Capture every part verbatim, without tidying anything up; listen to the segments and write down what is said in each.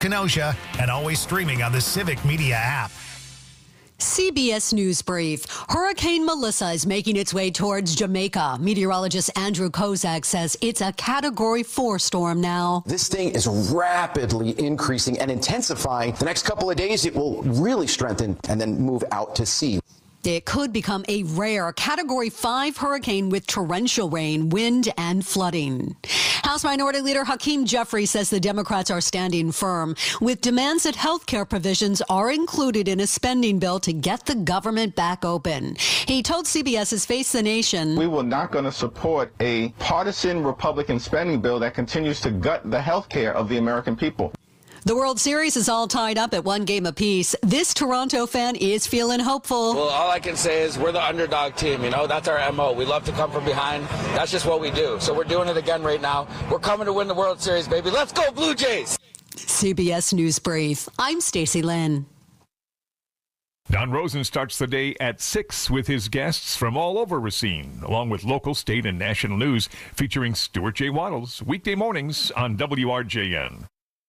Kenosha, and always streaming on the Civic Media app. C B S News Brief. Hurricane Melissa is making its way towards Jamaica. Meteorologist Andrew Kozak says it's a Category four storm now. This thing is rapidly increasing and intensifying. The next couple of days, it will really strengthen and then move out to sea. It could become a rare Category five hurricane with torrential rain, wind, and flooding. House Minority Leader Hakeem Jeffries says the Democrats are standing firm with demands that health care provisions are included in a spending bill to get the government back open. He told CBS's Face the Nation, "We will not going to support a partisan Republican spending bill that continues to gut the health care of the American people." The World Series is all tied up at one game apiece. This Toronto fan is feeling hopeful. Well, all I can say is we're the underdog team, you know. That's our M O. We love to come from behind. That's just what we do. So we're doing it again right now. We're coming to win the World Series, baby. Let's go, Blue Jays! C B S News Brief. I'm Stacey Lynn. Don Rosen starts the day at six with his guests from all over Racine, along with local, state, and national news featuring Stuart J. Waddles, weekday mornings on W R J N.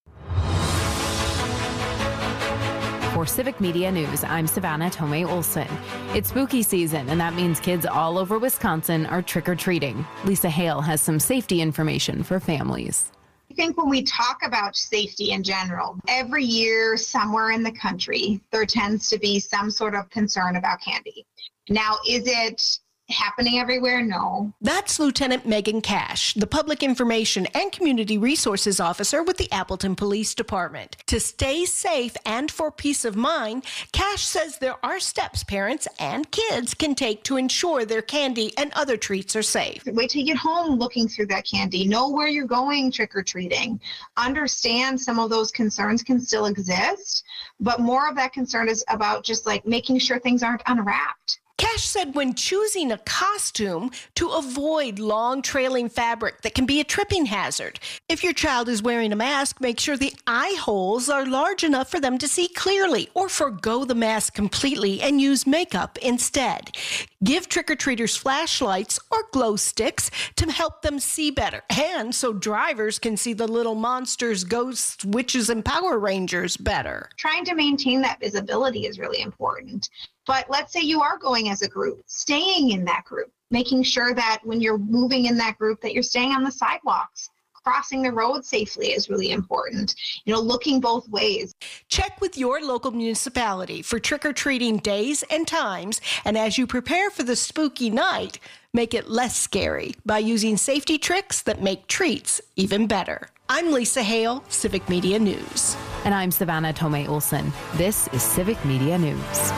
For Civic Media News, I'm Savannah Tomei Olson. It's spooky season, and that means kids all over Wisconsin are trick-or-treating. Lisa Hale has some safety information for families. I think when we talk about safety in general, every year somewhere in the country, there tends to be some sort of concern about candy. Now, is it happening everywhere? No. That's Lieutenant Megan Cash, the Public Information and Community Resources Officer with the Appleton Police Department. To stay safe and for peace of mind, Cash says there are steps parents and kids can take to ensure their candy and other treats are safe. Wait till you get home looking through that candy. Know where you're going trick-or-treating. Understand some of those concerns can still exist, but more of that concern is about just like making sure things aren't unwrapped. Cash said when choosing a costume to avoid long trailing fabric that can be a tripping hazard. If your child is wearing a mask, make sure the eye holes are large enough for them to see clearly, or forgo the mask completely and use makeup instead. Give trick-or-treaters flashlights or glow sticks to help them see better, and so drivers can see the little monsters, ghosts, witches, and Power Rangers better. Trying to maintain that visibility is really important. But let's say you are going as a group, staying in that group, making sure that when you're moving in that group that you're staying on the sidewalks. Crossing the road safely is really important. You know, looking both ways. Check with your local municipality for trick-or-treating days and times, and as you prepare for the spooky night, make it less scary by using safety tricks that make treats even better. I'm Lisa Hale, Civic Media News. And I'm Savannah Tomei Olson. This is Civic Media News.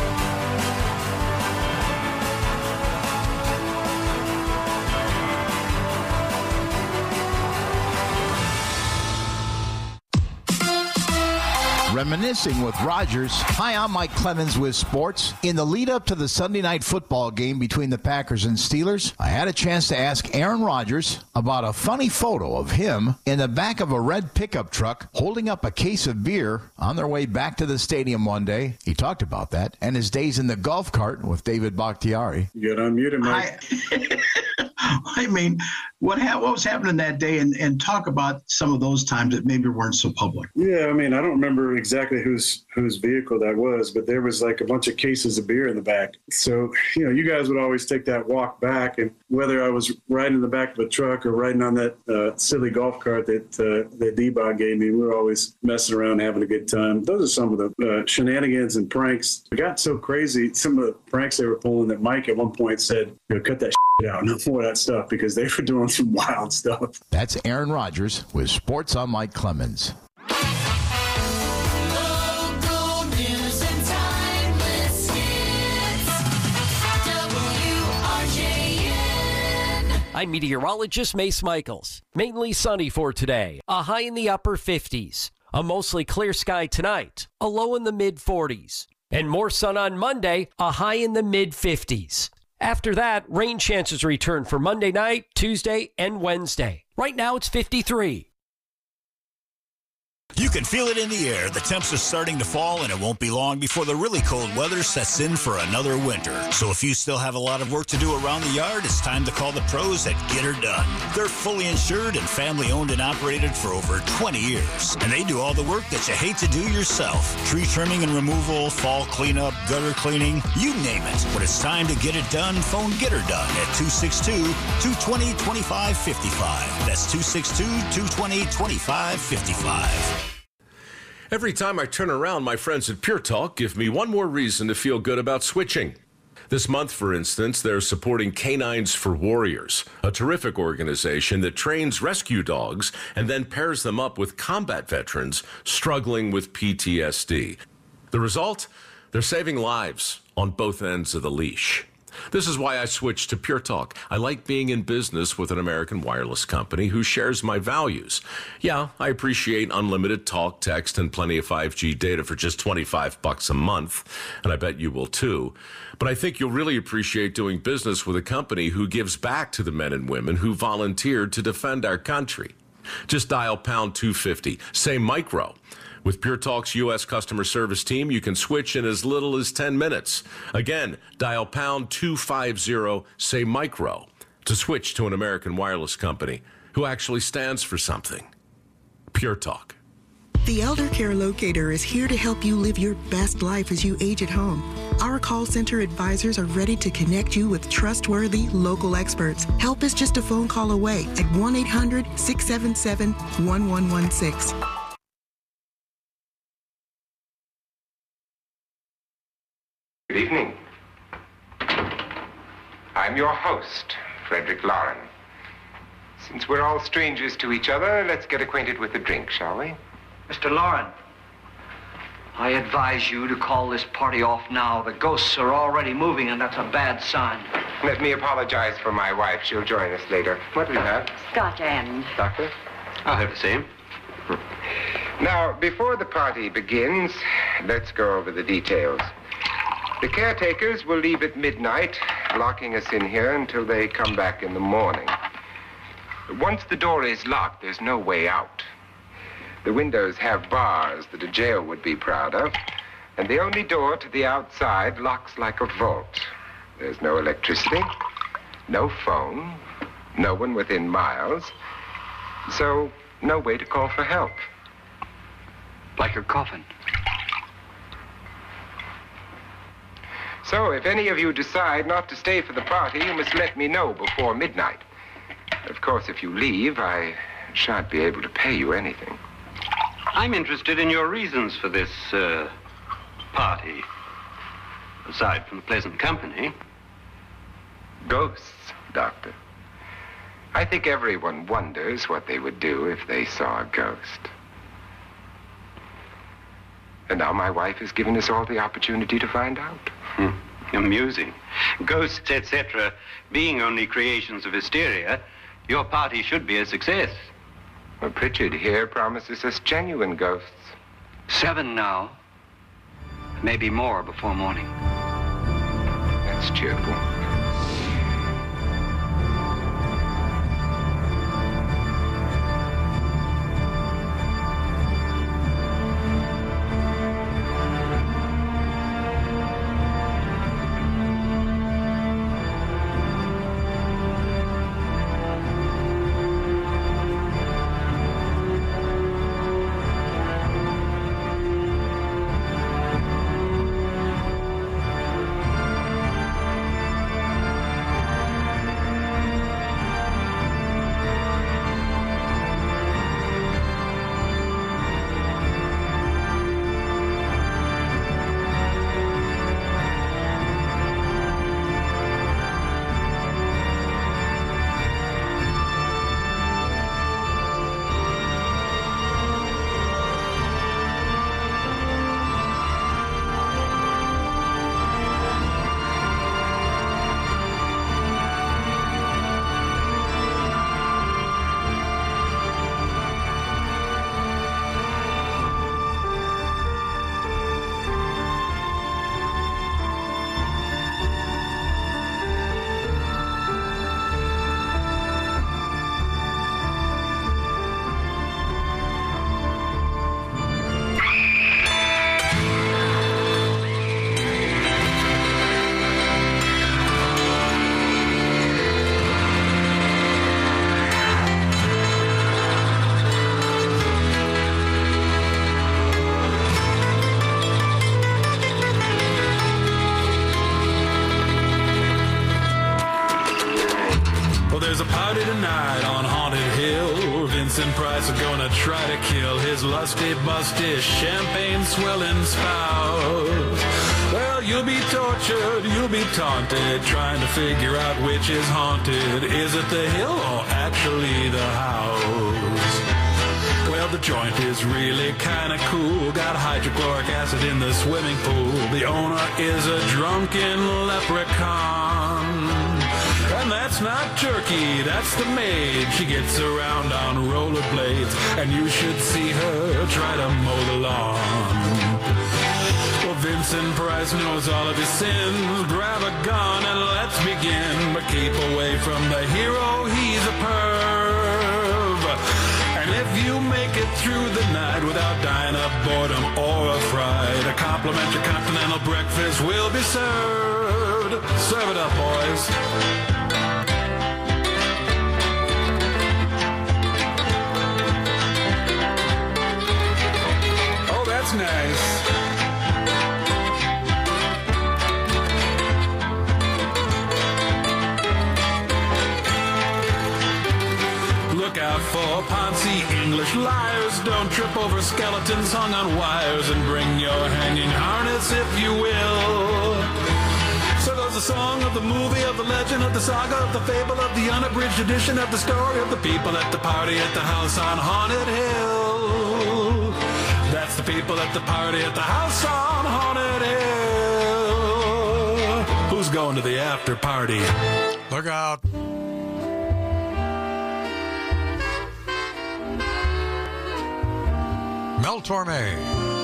Reminiscing with Rogers. Hi, I'm Mike Clemens with sports. In the lead up to the Sunday night football game between the Packers and Steelers, I had a chance to ask Aaron Rodgers about a funny photo of him in the back of a red pickup truck holding up a case of beer on their way back to the stadium one day. He talked about that and his days in the golf cart with David Bakhtiari. Get unmuted, Mike. I, I mean, what ha- what was happening that day, and, and talk about some of those times that maybe weren't so public. Yeah, I mean, I don't remember exactly whose whose vehicle that was, but there was like a bunch of cases of beer in the back. So, you know, you guys would always take that walk back, and whether I was riding in the back of a truck or riding on that uh, silly golf cart that uh, that D-Bog gave me, we were always messing around, having a good time. Those are some of the uh, shenanigans and pranks. It got so crazy, some of the pranks they were pulling that Mike at one point said, you know, cut that shit out, no more of that stuff, because they were doing some wild stuff. That's Aaron Rodgers with Sports on Mike Clemens. Local news and timeless hits. W R J N. I'm meteorologist Mace Michaels. Mainly sunny for today. A high in the upper fifties. A mostly clear sky tonight. A low in the mid forties. And more sun on Monday. A high in the mid fifties. After that, rain chances return for Monday night, Tuesday, and Wednesday. Right now it's fifty-three. You can feel it in the air. The temps are starting to fall, and it won't be long before the really cold weather sets in for another winter. So if you still have a lot of work to do around the yard, it's time to call the pros at Get Her Done. They're fully insured and family-owned and operated for over twenty years. And they do all the work that you hate to do yourself. Tree trimming and removal, fall cleanup, gutter cleaning, you name it. When it's time to get it done, phone Get Her Done at two six two, two two zero, two five five five. That's two six two, two two zero, two five five five. Every time I turn around, my friends at Pure Talk give me one more reason to feel good about switching. This month, for instance, they're supporting Canines for Warriors, a terrific organization that trains rescue dogs and then pairs them up with combat veterans struggling with P T S D. The result? They're saving lives on both ends of the leash. This is why I switched to Pure Talk. I like being in business with an American wireless company who shares my values. Yeah, I appreciate unlimited talk, text, and plenty of five G data for just twenty-five bucks a month, and I bet you will too. But I think you'll really appreciate doing business with a company who gives back to the men and women who volunteered to defend our country. Just dial pound two fifty, say micro. With Pure Talk's U S customer service team, you can switch in as little as ten minutes. Again, dial pound two fifty, say micro, to switch to an American wireless company who actually stands for something. Pure Talk. The Elder Care Locator is here to help you live your best life as you age at home. Our call center advisors are ready to connect you with trustworthy local experts. Help is just a phone call away at one eight hundred, six seven seven, one one one six. Good evening. I'm your host, Frederick Lauren. Since we're all strangers to each other, let's get acquainted with a drink, shall we? Mister Lauren, I advise you to call this party off now. The ghosts are already moving, and that's a bad sign. Let me apologize for my wife. She'll join us later. What do you have? Scotch and... Doctor? I'll have the same. Now, before the party begins, let's go over the details. The caretakers will leave at midnight, locking us in here until they come back in the morning. Once the door is locked, there's no way out. The windows have bars that a jail would be proud of, and the only door to the outside locks like a vault. There's no electricity, no phone, no one within miles, so no way to call for help. Like a coffin. So if any of you decide not to stay for the party, you must let me know before midnight. Of course, if you leave, I shan't be able to pay you anything. I'm interested in your reasons for this, uh, party. Aside from the pleasant company. Ghosts, Doctor. I think everyone wonders what they would do if they saw a ghost. And now my wife has given us all the opportunity to find out. Hmm. Amusing. Ghosts, et cetera, being only creations of hysteria, your party should be a success. Well, Pritchard here promises us genuine ghosts. Seven now. Maybe more before morning. That's cheerful. night on Haunted Hill. Vincent Price is gonna try to kill his lusty, busty, champagne swilling spouse. Well, you'll be tortured, you'll be taunted, trying to figure out which is haunted. Is it the hill or actually the house? Well, the joint is really kinda cool. Got hydrochloric acid in the swimming pool. The owner is a drunken leprechaun. And that's not Turkey, that's the maid. She gets around on rollerblades, and you should see her try to mow the lawn. Well, Vincent Price knows all of his sins. Grab a gun and let's begin. But keep away from the hero, he's a perv. And if you make it through the night without dying of boredom or a fright, a complimentary continental breakfast will be served. Serve it up, boys. Oh, that's nice. Look out for Ponzi English liars. Don't trip over skeletons hung on wires, and bring your hanging harness if you will. So there's the song of the movie, of the legend, of the saga, of the fable, of the unabridged edition of the story of the people at the party at the house on Haunted Hill. That's the people at the party at the house on Haunted Hill. Who's going to the after party? Look out. Mel Torme.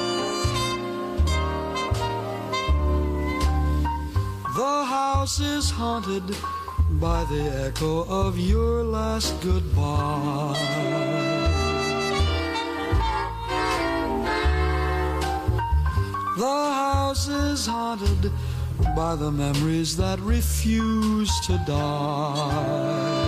The house is haunted by the echo of your last goodbye. The house is haunted by the memories that refuse to die.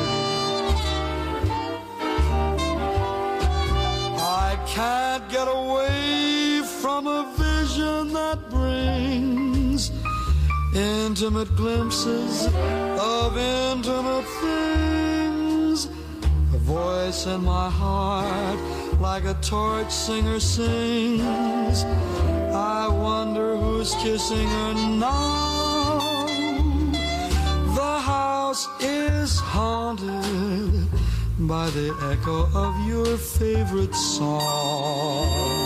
I can't get away from a vision that brings intimate glimpses of intimate things. A voice in my heart like a torch singer sings. I wonder who's kissing her now. The house is haunted by the echo of your favorite song.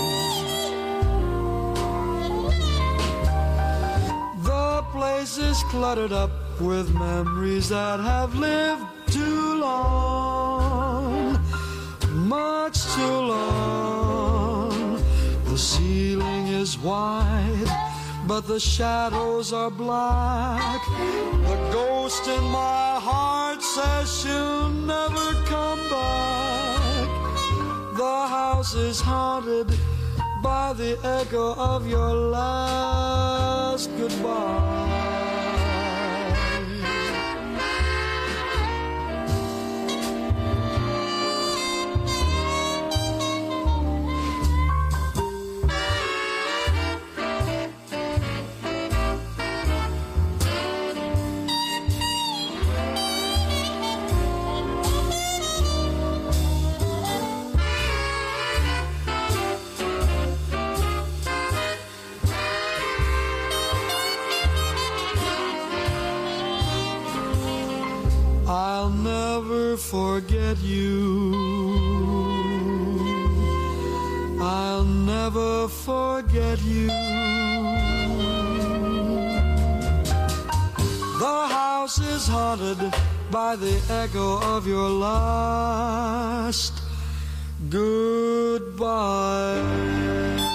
The place is cluttered up with memories that have lived too long, much too long. The ceiling is white, but the shadows are black. The ghost in my heart says she'll never come back. The house is haunted by the echo of your last goodbye. I'll never forget you. I'll never forget you. The house is haunted by the echo of your last goodbye.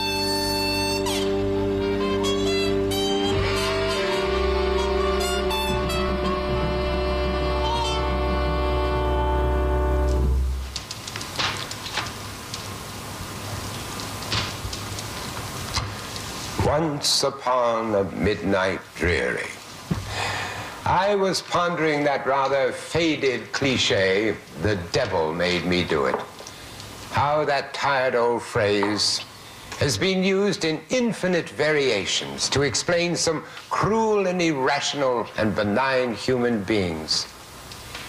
Once upon a midnight dreary, I was pondering that rather faded cliche, the devil made me do it. How that tired old phrase has been used in infinite variations to explain some cruel and irrational and benign human beings.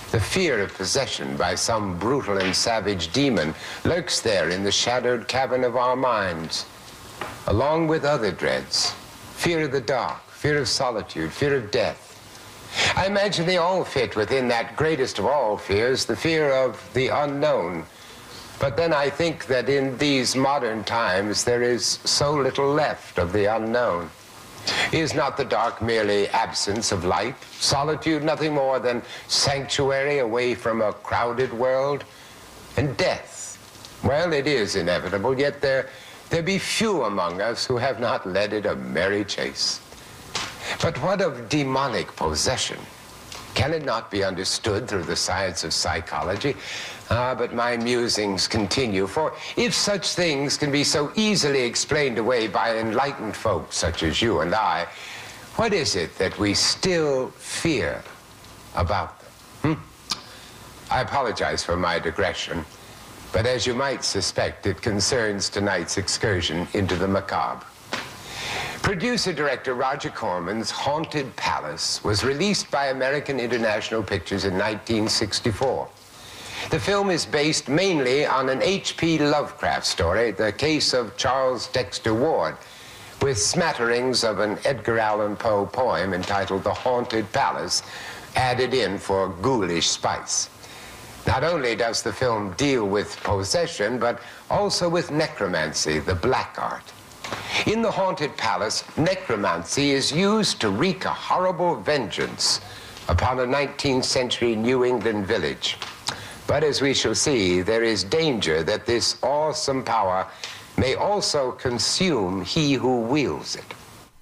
The fear of possession by some brutal and savage demon lurks there in the shadowed cavern of our minds, along with other dreads. Fear of the dark, fear of solitude, fear of death. I imagine they all fit within that greatest of all fears, the fear of the unknown. But then I think that in these modern times there is so little left of the unknown. Is not the dark merely absence of light? Solitude nothing more than sanctuary away from a crowded world? And death, well, it is inevitable, yet there, there be few among us who have not led it a merry chase. But what of demonic possession? Can it not be understood through the science of psychology? Ah, but my musings continue, for if such things can be so easily explained away by enlightened folk such as you and I, what is it that we still fear about them? Hmm? I apologize for my digression, but as you might suspect, it concerns tonight's excursion into the macabre. Producer-director Roger Corman's Haunted Palace was released by American International Pictures in nineteen sixty-four. The film is based mainly on an H P Lovecraft story, The Case of Charles Dexter Ward, with smatterings of an Edgar Allan Poe poem entitled The Haunted Palace added in for ghoulish spice. Not only does the film deal with possession, but also with necromancy, the black art. In The Haunted Palace, necromancy is used to wreak a horrible vengeance upon a nineteenth century New England village. But as we shall see, there is danger that this awesome power may also consume he who wields it.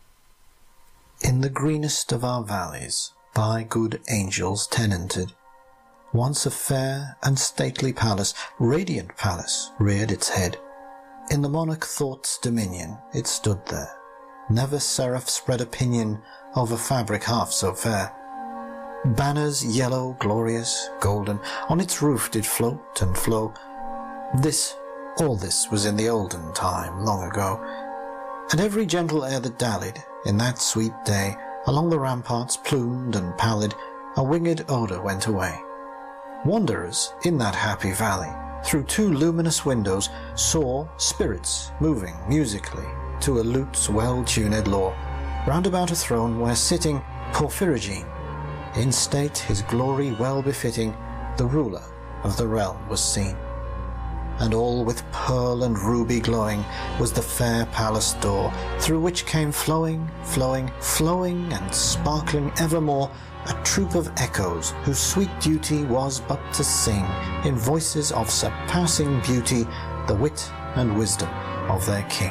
In the greenest of our valleys, by good angels tenanted, once a fair and stately palace, radiant palace, reared its head. In the monarch thought's dominion it stood there. Never seraph spread a pinion over fabric half so fair. Banners yellow, glorious, golden, on its roof did float and flow. This, all this was in the olden time, long ago. And every gentle air that dallied in that sweet day, along the ramparts, plumed and pallid, a winged odour went away. Wanderers in that happy valley, through two luminous windows, saw spirits moving musically to a lute's well-tuned law, round about a throne where sitting Porphyrogene, in state his glory well befitting, the ruler of the realm was seen. And all with pearl and ruby glowing was the fair palace door, through which came flowing, flowing, flowing and sparkling evermore a troop of echoes, whose sweet duty was but to sing, in voices of surpassing beauty, the wit and wisdom of their king.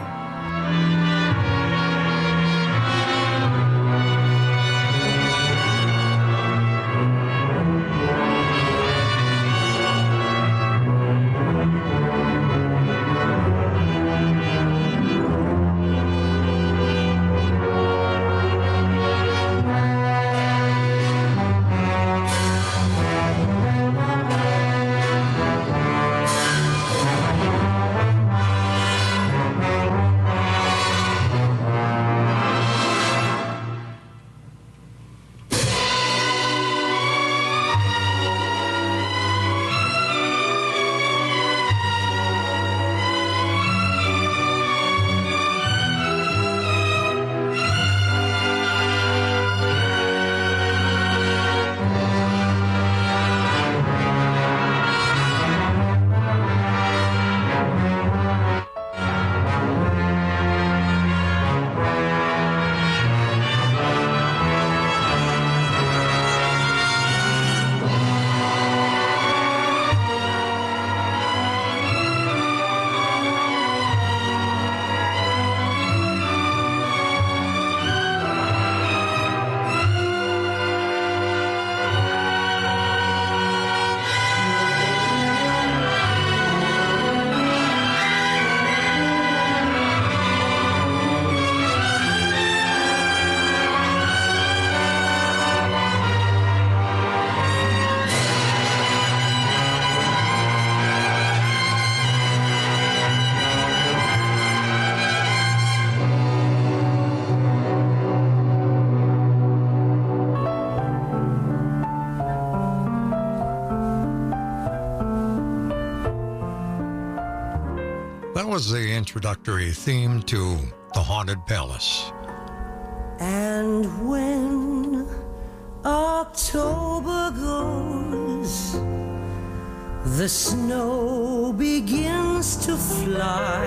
was the introductory theme to The Haunted Palace. And when October goes, the snow begins to fly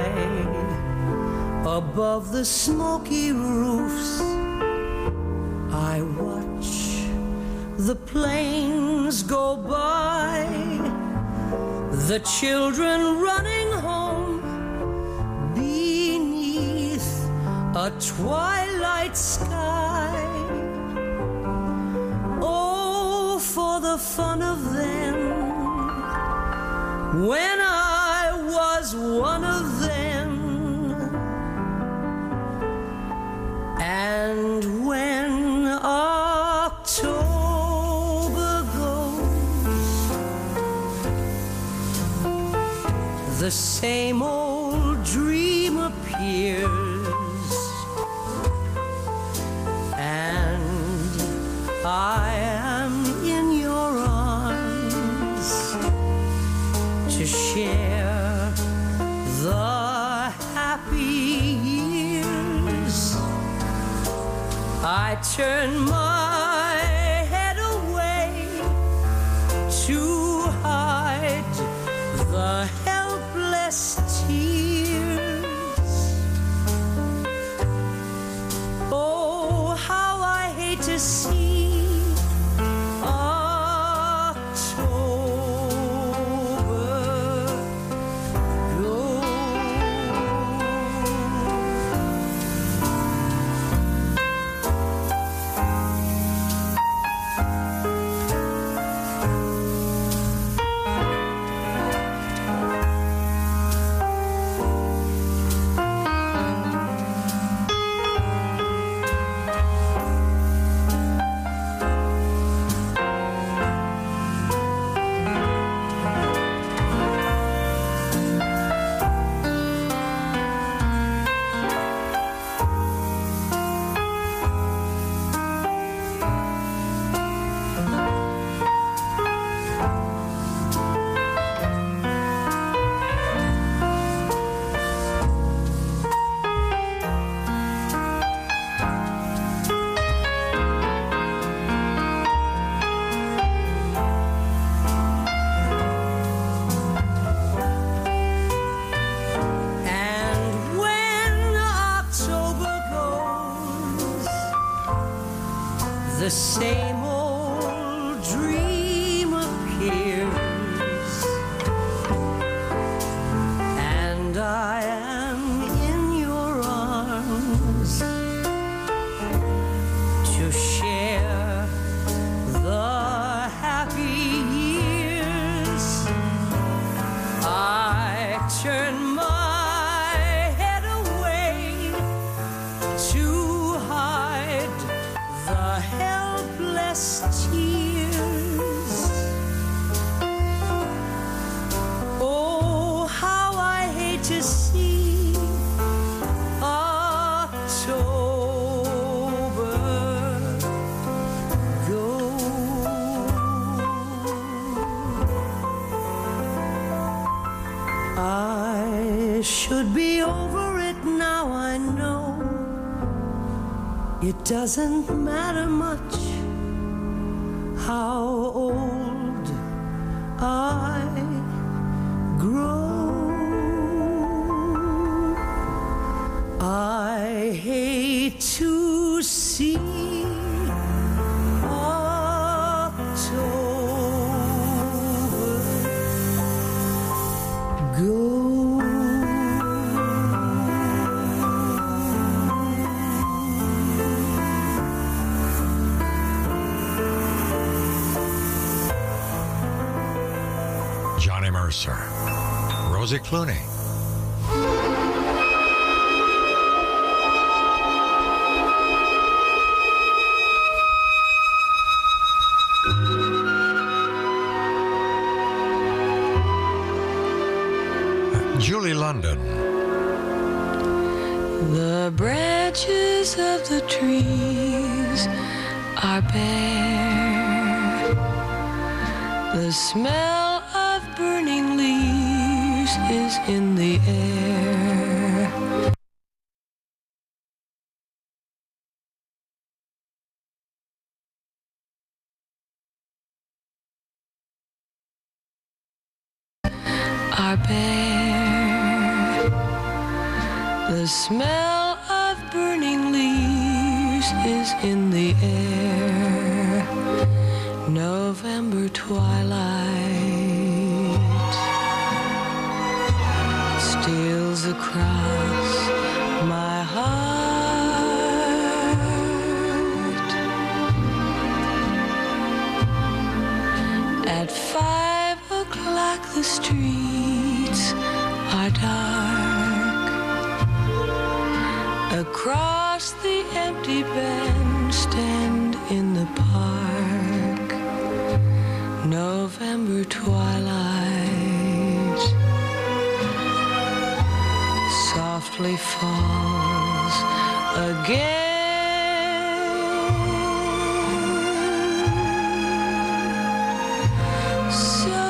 above the smoky roofs. I watch the planes go by, the children running home beneath a twilight sky. Oh, for the fun of them, when I was one of them. And when October goes, the same old dream appears, and I am in your arms to share the happy years. I turn my head away to hide the helpless tears. Oh, how I hate to see October go. And when October goes, the same old dream appears, and I am in your arms to share the happy years. I turn my head away to hide the helpless tears. Oh, how I hate to see October go. I should be over it now, I know. It doesn't matter much how old I grow. I hate to see October go. Johnny Mercer, Rosie Clooney. Julie London. The branches of the trees are bare. The smell of burning leaves is in the air. smell of burning leaves is in the air. November twilight steals across my heart. At five o'clock the streets are dark. Across the empty bandstand in the park, November twilight softly falls again. So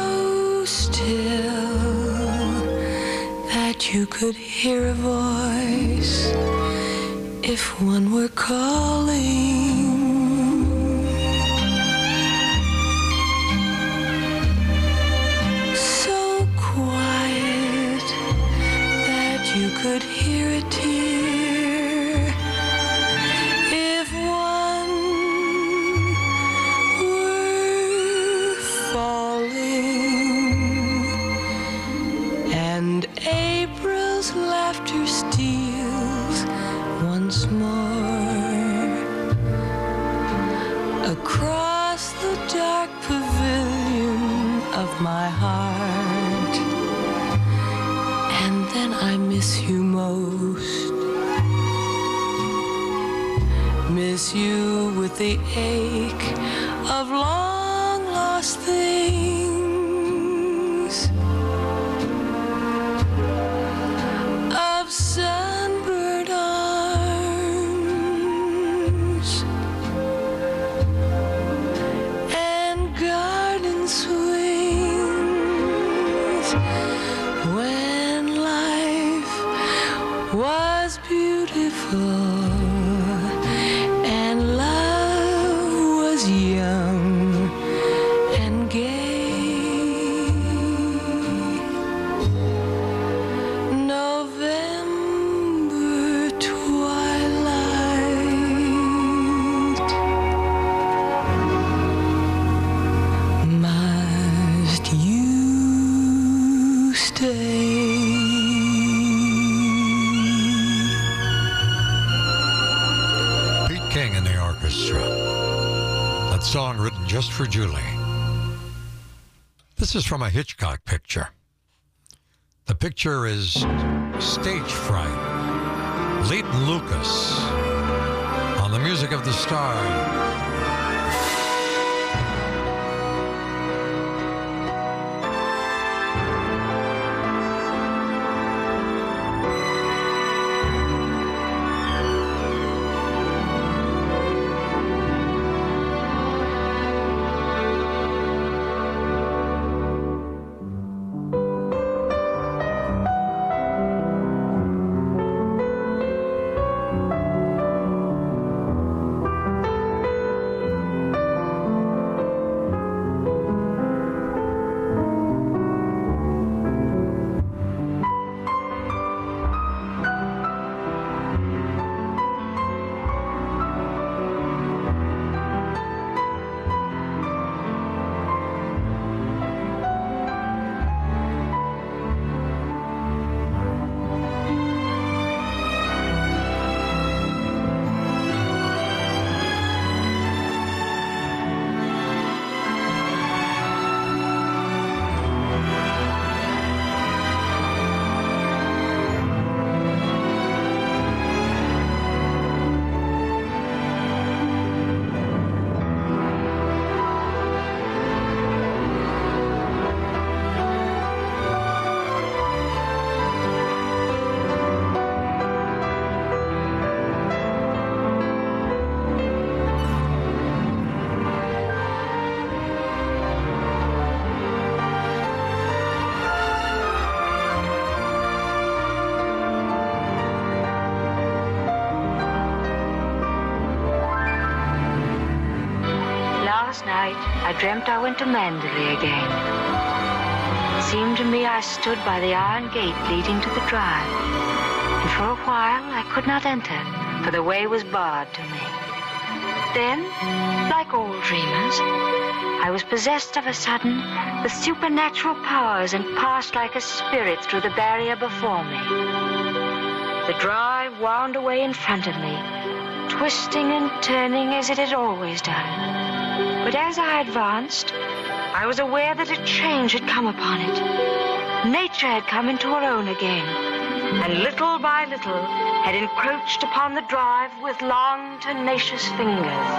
still that you could hear a voice if one were calling. So quiet that you could hear a tear if one were falling. And April's laughter steals once more across the dark pavilion of my heart. And then I miss you most, miss you with the ache of long lost things, of sunburned arms and garden swings, when life was beautiful and love was young and gay. November twilight, must you stay? Pete King and the orchestra. That song written just for Julie. This is from a Hitchcock picture. The picture is Stage Fright. Leighton Lucas on the music of the star. Last night, I dreamt I went to Manderley again. It seemed to me I stood by the iron gate leading to the drive. And for a while, I could not enter, for the way was barred to me. Then, like all dreamers, I was possessed of a sudden with supernatural powers and passed like a spirit through the barrier before me. The drive wound away in front of me, twisting and turning as it had always done. But as I advanced, I was aware that a change had come upon it. Nature had come into her own again, and little by little had encroached upon the drive with long, tenacious fingers.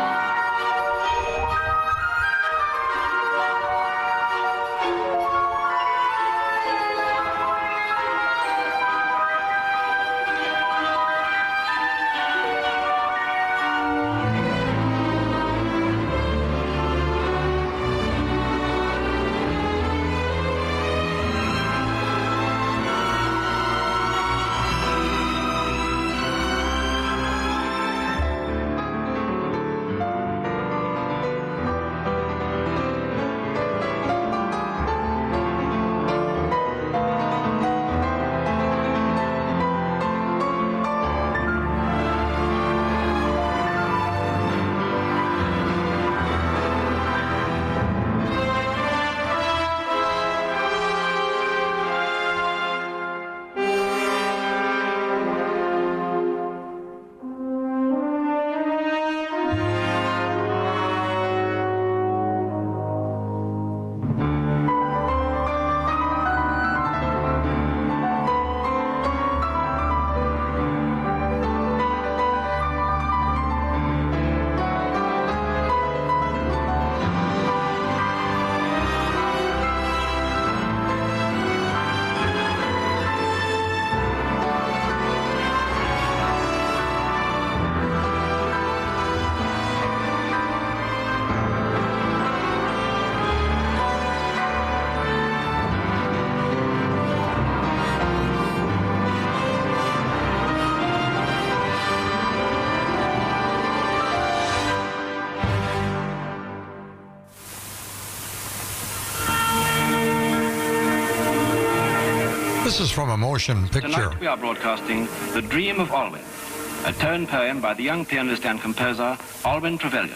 This is from a motion picture. Tonight we are broadcasting The Dream of Alwyn, a tone poem by the young pianist and composer Alwyn Trevelyan.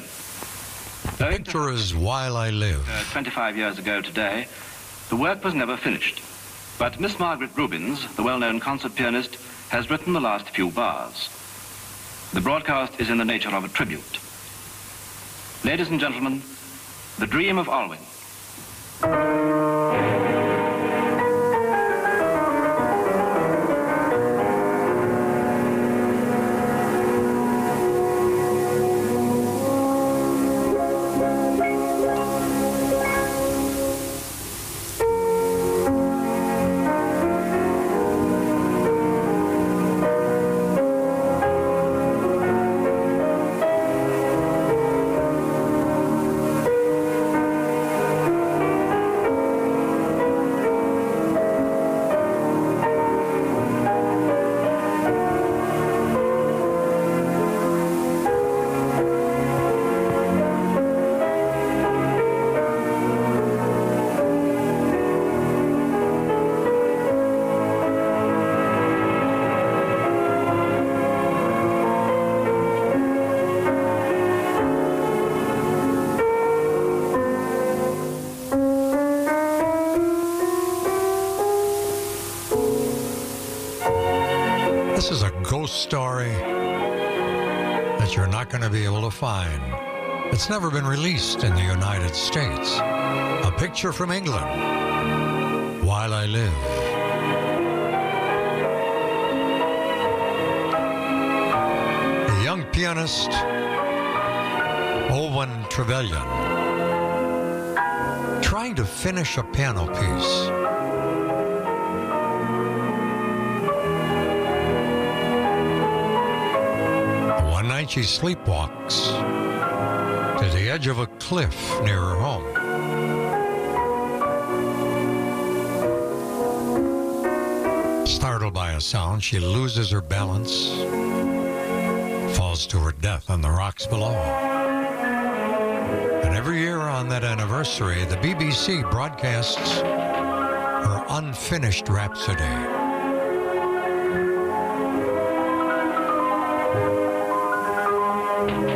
The picture is While I Live. Uh, twenty-five years ago today, the work was never finished. But Miss Margaret Rubins, the well-known concert pianist, has written the last few bars. The broadcast is in the nature of a tribute. Ladies and gentlemen, The Dream of Alwyn. This is a ghost story that you're not going to be able to find. It's never been released in the United States. A picture from England. While I Live. The young pianist Alwyn Trevelyan trying to finish a piano piece. One night she sleepwalks to the edge of a cliff near her home. Startled by a sound, she loses her balance, falls to her death on the rocks below. And every year on that anniversary, the B B C broadcasts her unfinished Rhapsody.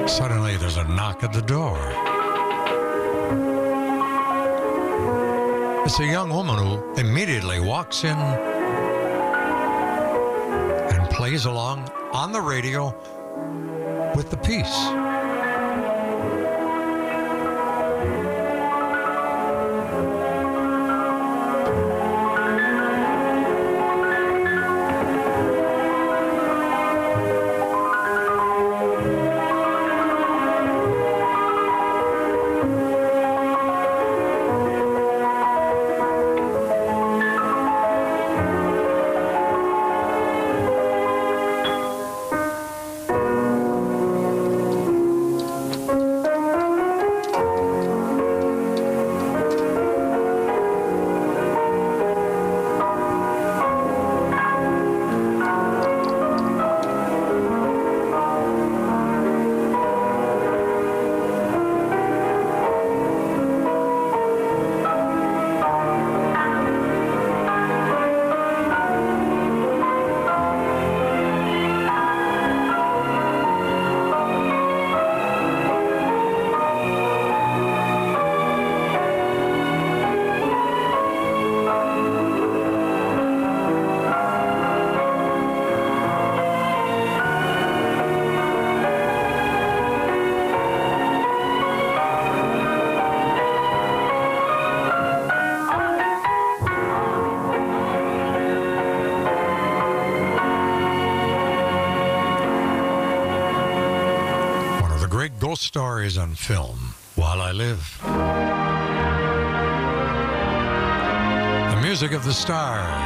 Suddenly, there's a knock at the door. It's a young woman who immediately walks in and plays along on the radio with the piece. Ghost stories on film, While I Live. The music of the stars.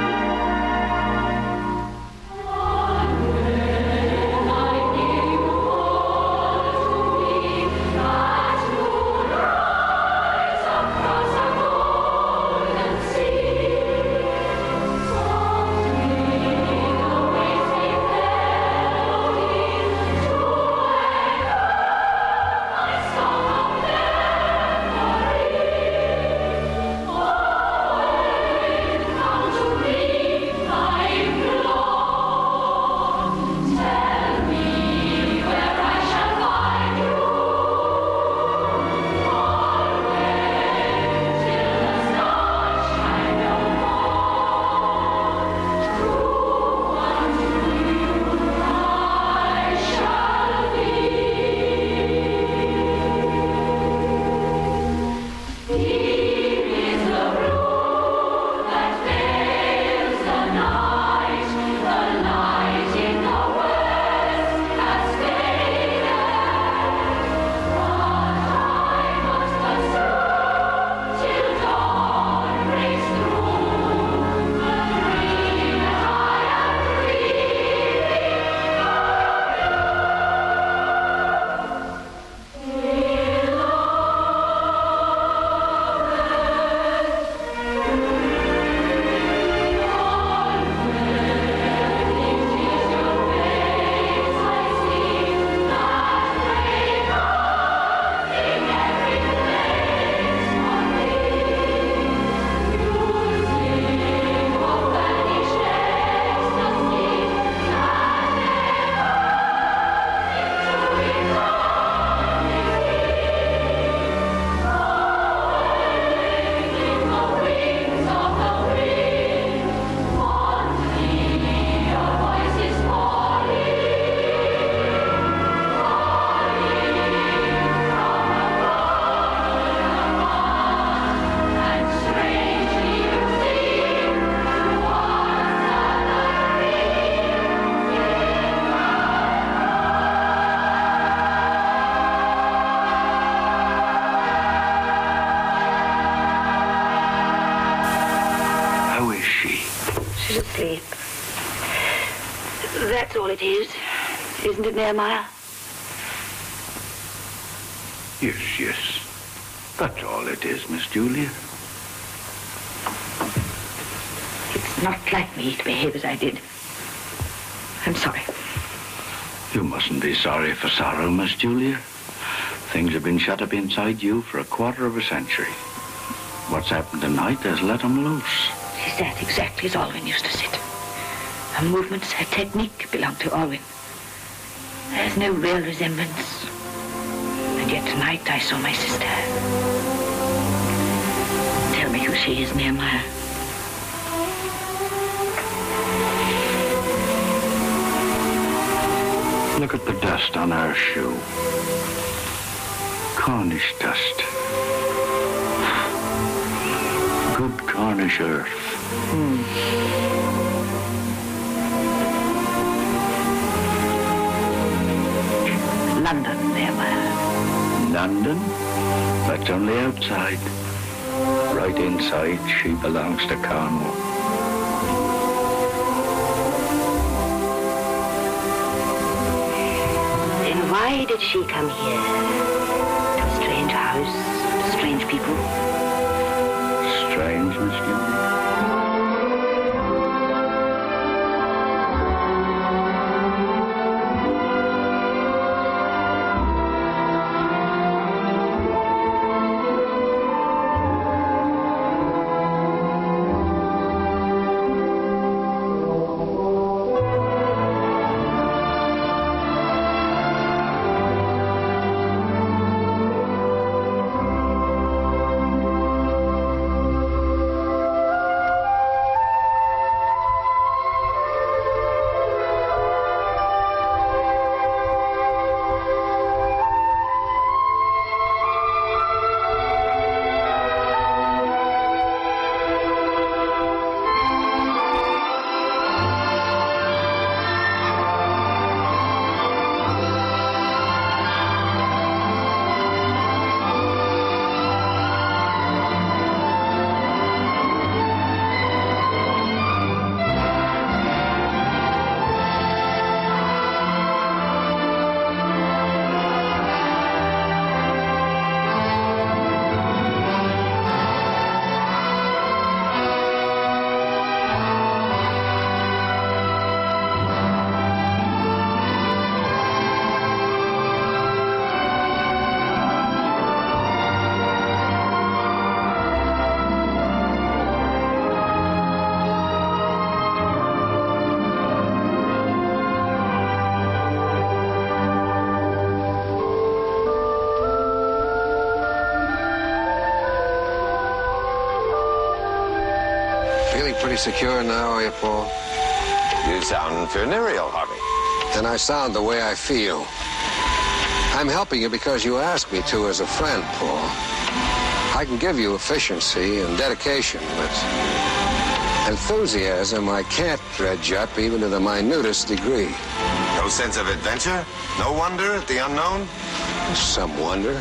Asleep. That's all it is, isn't it, Nehemiah? Yes, yes. That's all it is, Miss Julia. It's not like me to behave as I did. I'm sorry. You mustn't be sorry for sorrow, Miss Julia. Things have been shut up inside you for a quarter of a century. What's happened tonight has let them loose. She sat exactly as Alwyn used to sit. Her movements, her technique belonged to Alwyn. There's no real resemblance. And yet tonight I saw my sister. Tell me who she is, Nehemiah. Look at the dust on our shoe. Cornish dust. Good Cornish earth. Hmm. London, Nehemiah. London? That's only outside. Right inside, she belongs to Cornwall. Then why did she come here? To a strange house, to strange people? Strange, Miss Julie? Secure now, are you, Paul? You sound funereal, Harvey. And I sound the way I feel. I'm helping you because you asked me to as a friend, Paul. I can give you efficiency and dedication, but enthusiasm I can't dredge up even to the minutest degree. No sense of adventure? No wonder at the unknown? Some wonder.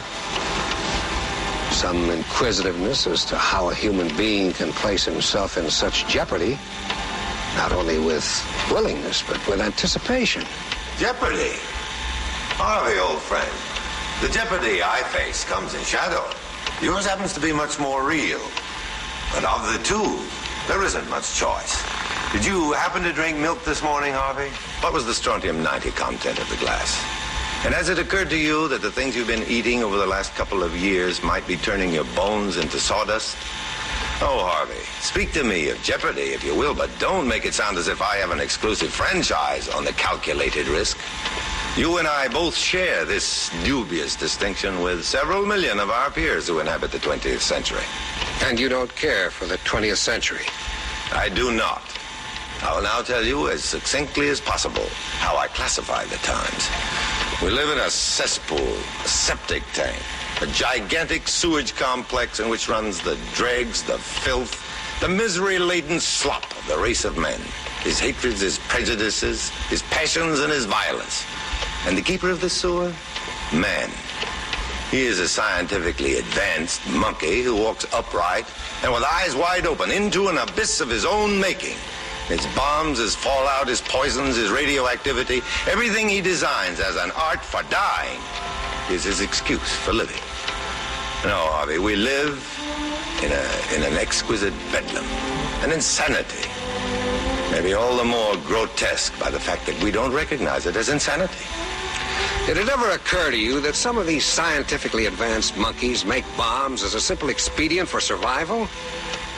Some inquisitiveness as to how a human being can place himself in such jeopardy, not only with willingness, but with anticipation. Jeopardy? Harvey, old friend, the jeopardy I face comes in shadow. Yours happens to be much more real. But of the two, there isn't much choice. Did you happen to drink milk this morning, Harvey? What was the strontium ninety content of the glass? And has it occurred to you that the things you've been eating over the last couple of years might be turning your bones into sawdust? Oh, Harvey, speak to me of jeopardy, if you will, but don't make it sound as if I have an exclusive franchise on the calculated risk. You and I both share this dubious distinction with several million of our peers who inhabit the twentieth century. And you don't care for the twentieth century? I do not. I will now tell you as succinctly as possible how I classify the times. We live in a cesspool, a septic tank, a gigantic sewage complex in which runs the dregs, the filth, the misery-laden slop of the race of men, his hatreds, his prejudices, his passions, and his violence. And the keeper of the sewer? Man. He is a scientifically advanced monkey who walks upright and with eyes wide open into an abyss of his own making. His bombs, his fallout, his poisons, his radioactivity, everything he designs as an art for dying is his excuse for living. No, Harvey, we live in a in an exquisite bedlam, an insanity, maybe all the more grotesque by the fact that we don't recognize it as insanity. Did it ever occur to you that some of these scientifically advanced monkeys make bombs as a simple expedient for survival?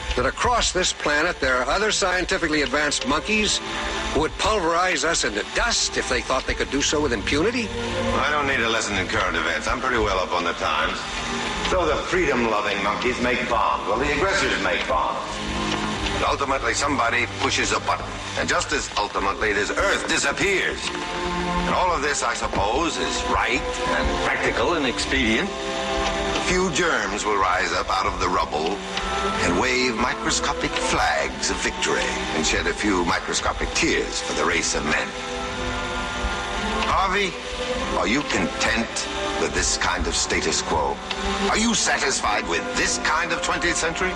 that across this planet there are other scientifically advanced monkeys who would pulverize us into dust if they thought they could do so with impunity? I don't need a lesson in current events. I'm pretty well up on the times. So the freedom-loving monkeys make bombs. Well, the aggressors make bombs. And ultimately, somebody pushes a button. And just as ultimately, this Earth disappears. And all of this, I suppose, is right and practical and expedient. A few germs will rise up out of the rubble and wave microscopic flags of victory and shed a few microscopic tears for the race of men. Harvey, are you content with this kind of status quo? Are you satisfied with this kind of twentieth century?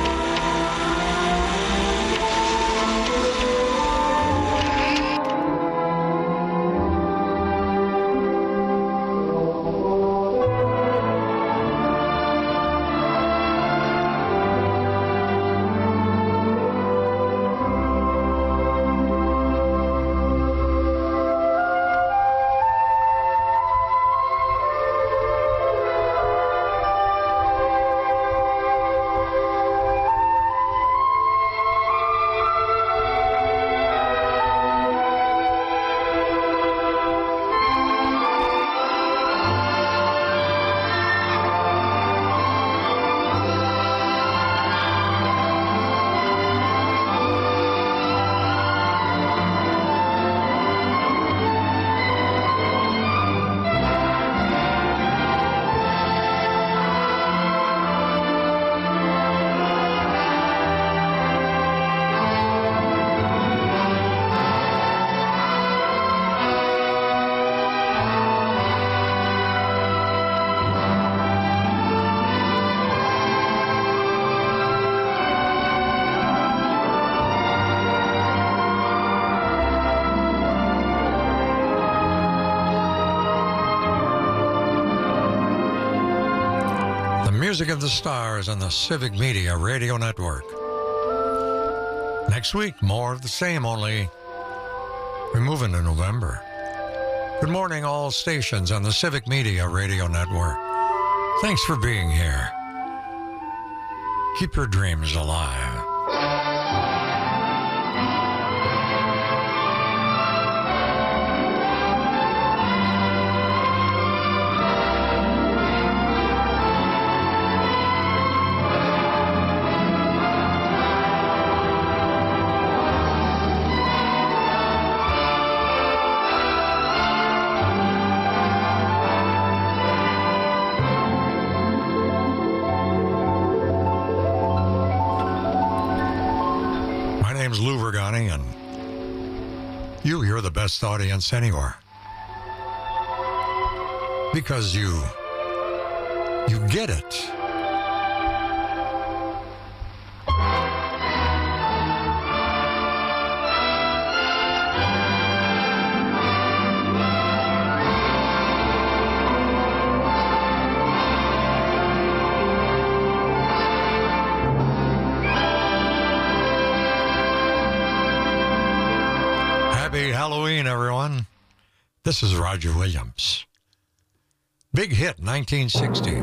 Music of the Stars on the Civic Media Radio Network. Next week, more of the same, only we're moving to November. Good morning, all stations on the Civic Media Radio Network. Thanks for being here. Keep your dreams alive. Lou Vergani, and you, you're the best audience anywhere. Because you, you get it. Halloween, everyone. This is Roger Williams. Big hit, nineteen sixty.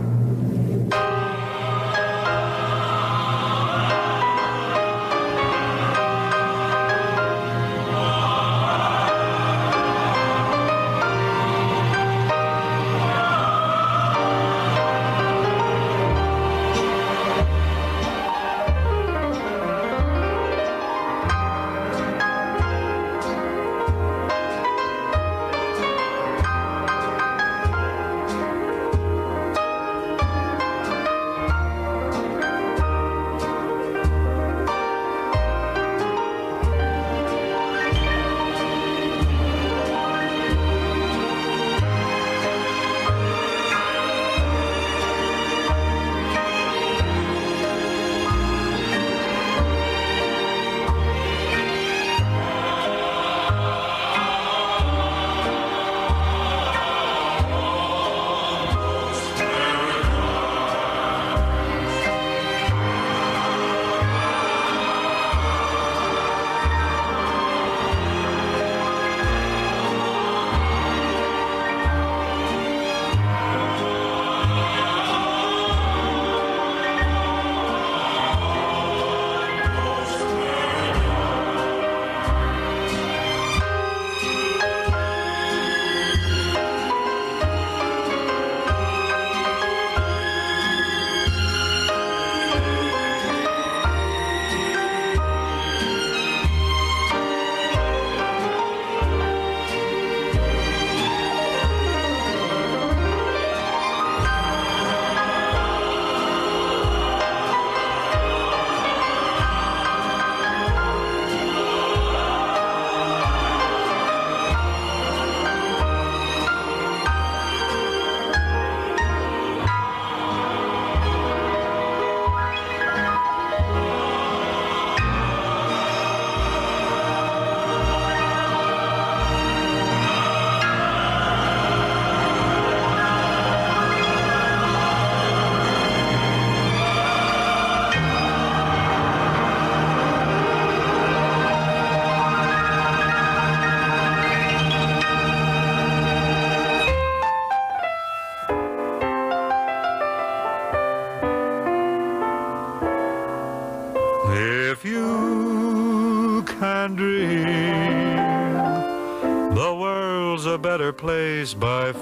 better place by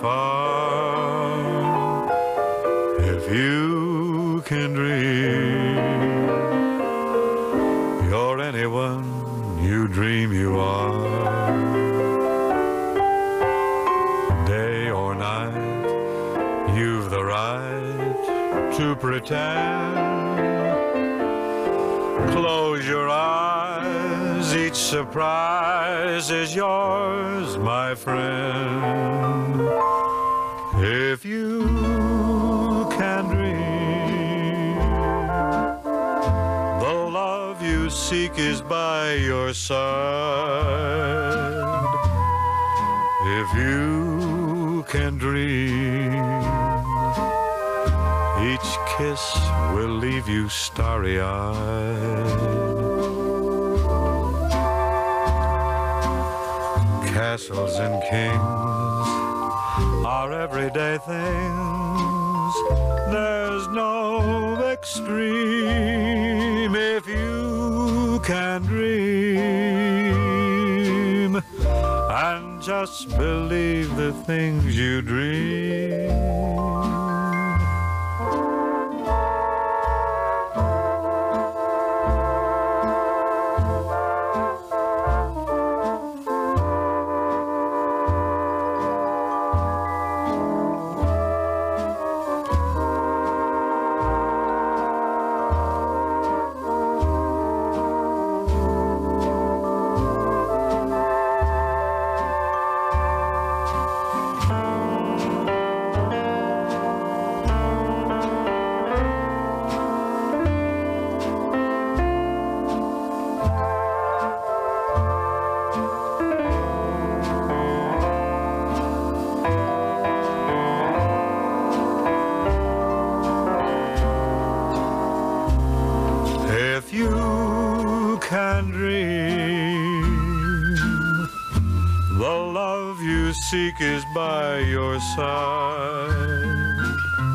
far. If you can dream, you're anyone you dream you are. Day or night, you've the right to pretend. Close your eyes, each surprise is yours, my friend. If you can dream, the love you seek is by your side. If you can dream, each kiss will leave you starry-eyed. Castles and kings are everyday things. There's no extreme if you can dream and just believe the things you dream. Seek is by your side.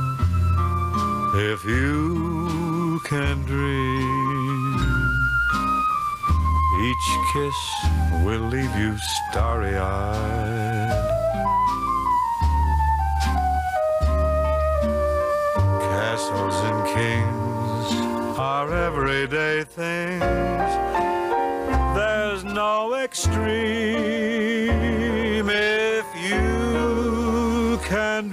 If you can dream, each kiss will leave you starry-eyed. Castles and kings are everyday things. There's no extreme if you can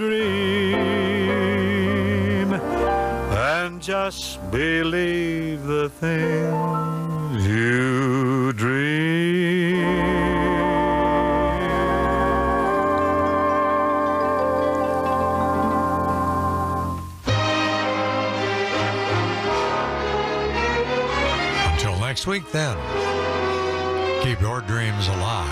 dream and just believe the things you dream. Until next week, then, keep your dreams alive.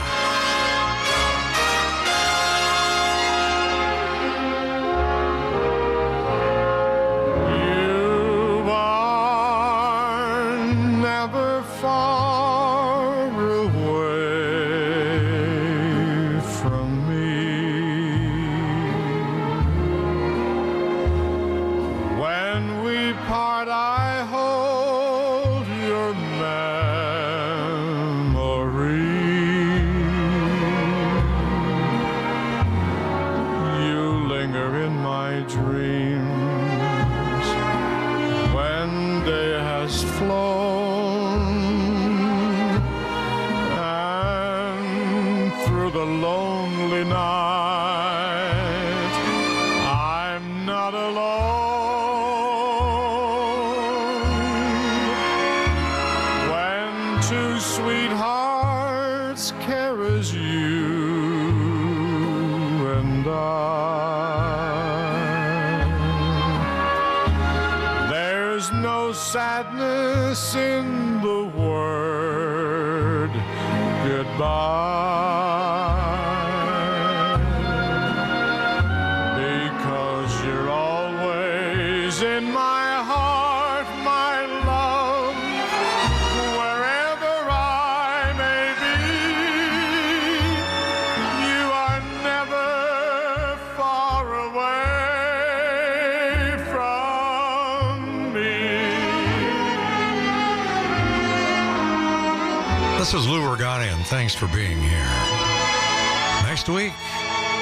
Sadness in the word goodbye, because you're always in my heart, my love, wherever I may be. You are never far away from me. This is Lou Ragani, and thanks for being here. Next week,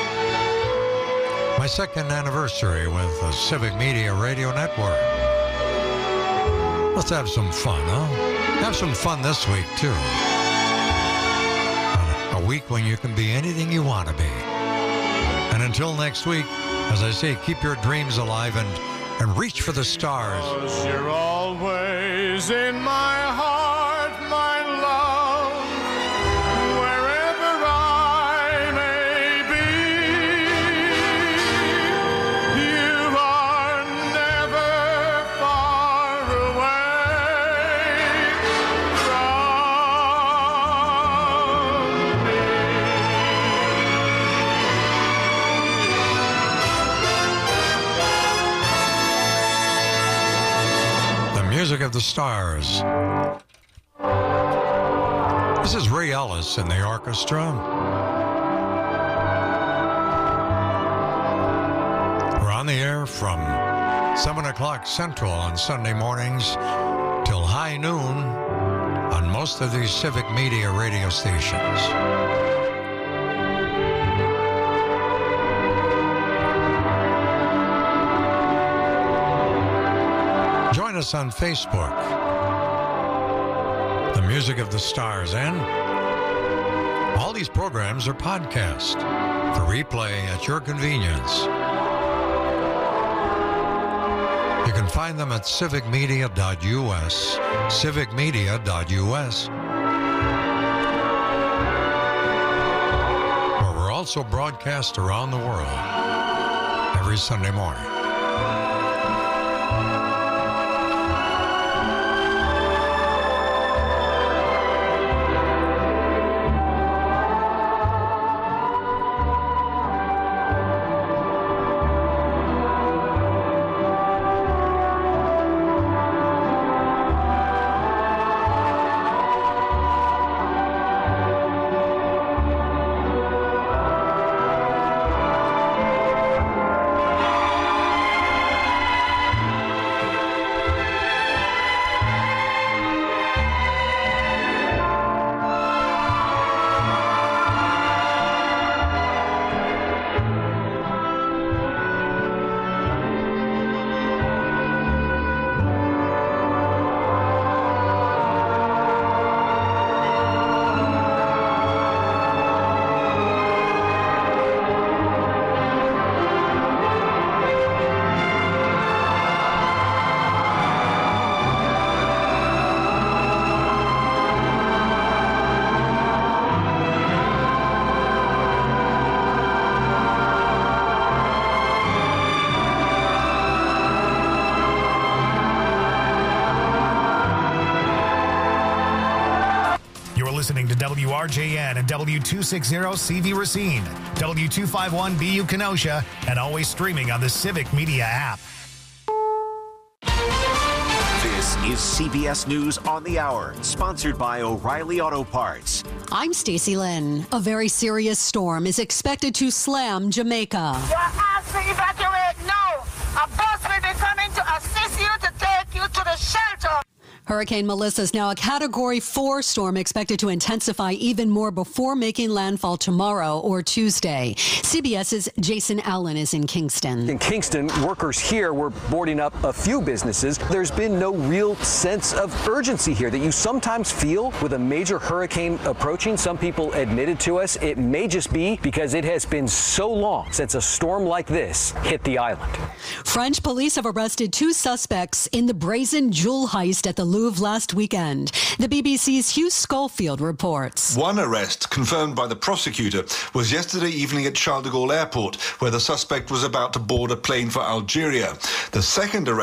My second anniversary with the Civic Media Radio Network. Let's have some fun, huh? Have some fun this week, too. A week when you can be anything you want to be. And until next week, as I say, keep your dreams alive and, and reach for the stars. You're always in my heart, my love, wherever I may be. You are never far away The music of the stars. This is Ray Ellis in the orchestra. We're on the air from seven o'clock Central on Sunday mornings till high noon on most of these Civic Media radio stations. Join us on Facebook, The Music of the Stars, and all these programs are podcast for replay at your convenience. You can find them at civic media dot U S, civic media dot U S, where we're also broadcast around the world every Sunday morning. Listening to W R J N and W two sixty C V Racine, W two fifty-one B U Kenosha, and always streaming on the Civic Media app. This is C B S News on the Hour, sponsored by O'Reilly Auto Parts. I'm Stacey Lynn. A very serious storm is expected to slam Jamaica. You're asked to evacuate now. A bus will be coming to assist you to take you to the shelter. Hurricane Melissa is now a Category four storm expected to intensify even more before making landfall tomorrow or Tuesday. CBS's Jason Allen is in Kingston. In Kingston, workers here were boarding up a few businesses. There's been no real sense of urgency here that you sometimes feel with a major hurricane approaching. Some people admitted to us it may just be because it has been so long since a storm like this hit the island. French police have arrested two suspects in the brazen jewel heist at the Louvre last weekend. The B B C's Hugh Schofield reports. One arrest, confirmed by the prosecutor, was yesterday evening at Charles de Gaulle Airport, where the suspect was about to board a plane for Algeria. The second arrest